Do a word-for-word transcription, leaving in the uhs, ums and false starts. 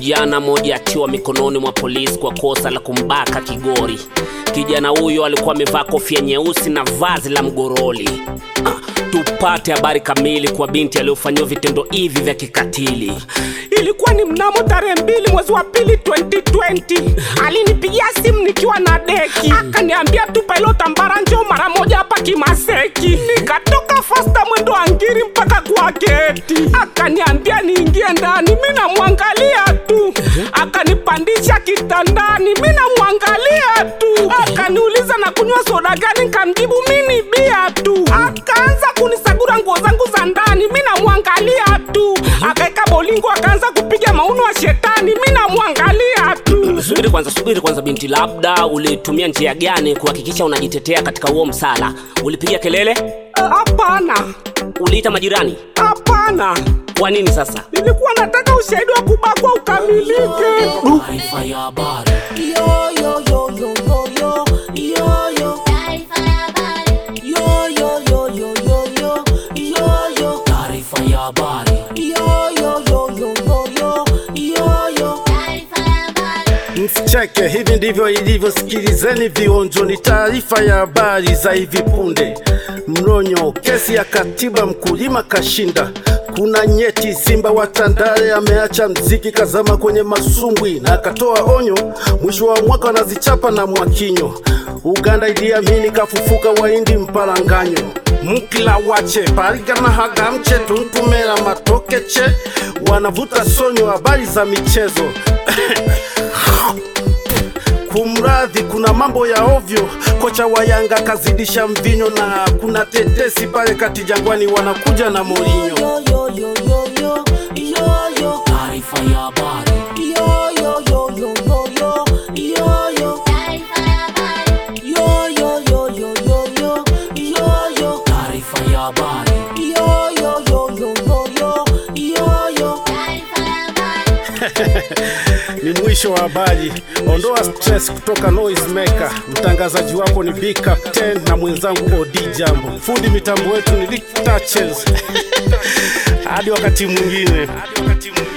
Kijana mmoja atiwa mikononi mwa polisi kwa kosa la kumbaka kigori. Kijana huyo alikuwa amevaa kofia nyeusi na vazi la mgoroli. Ah, tupate habari kamili kwa binti aliyofanywa vitendo hivi vya kikatili. Ilikuwa ni mnamo tarehe mbili mwezi wa pili elfu mbili na ishirini. Alinipigia simu nikiwa na deki. Akaniambia tupa ilo tambara njoo mara moja hapa Kimaseki. Nikatoka fasta mwendo wa ngiri mpaka kwa geti. Akaniambia niingie ndani, mimi namwangalia tu. Akanipandisha kitandani, mimi namwangalia tu. Akaniuliza na kunywa soda gani, nikamjibu mimi bia tu. Akaanza kunisagura nguo zangu za ndani, mimi namwangalia tu. Akaeka bolingo akaanza kupiga mauno wa shetani, mimi namwangalia tu. Subiri kwanza, subiri kwanza binti, labda ulitumia njia gani kuhakikisha unajitetea katika huo msala? Ulipiga kelele? Hapana. Uh, Uliita majirani? Hapana. Kwa nini sasa? Nilikuwa nataka ushahidi wa kubakwa ukamilike. Taarifa ya habari. Yo yo yo yo yo yo yo yo. Taarifa ya habari. Yo yo yo yo yo yo yo yo. Taarifa ya habari. Yo yo yo yo yo yo yo yo. Taarifa ya habari. Msicheke, hivi ndivyo ilivyo, sikilizeni vionjo, ni taarifa ya habari za hivi punde. Mronyo, kesi ya katiba mkulima kashinda. Kuna nyeti, simba wa Tandale ameacha mziki kazama kwenye masumbwi na akatoa onyo, mwisho wa mwaka wanazichapa na Mwakinyo. Uganda iliamini kafufuka waindi mparanganyo. Mukila wache, pariga na hagamche, tuntumera matokeche, wanavuta sonyo habari za michezo. Kumradhi, kuna mambo ya ovyo, kocha wa Yanga kazidisha mvinyo, na kuna tetesi pale kati Jangwani wanakuja na Mourinho. Yo yo yo yo yo yo yo. Taarifa ya habari. Yo yo yo yo yo yo yo yo. Taarifa ya habari. Yo yo yo yo yo yo yo yo. Taarifa ya habari. Yo yo yo yo yo yo yo yo. Taarifa ya habari. Ni mwisho wa habari. Ondoa stress kutoka Noisemaker. Mtangazaji wako ni Big Captain na mwenzangu O D Jambo. Fundi mitambo wetu ni Rick Touches. Hadi wakati mwingine.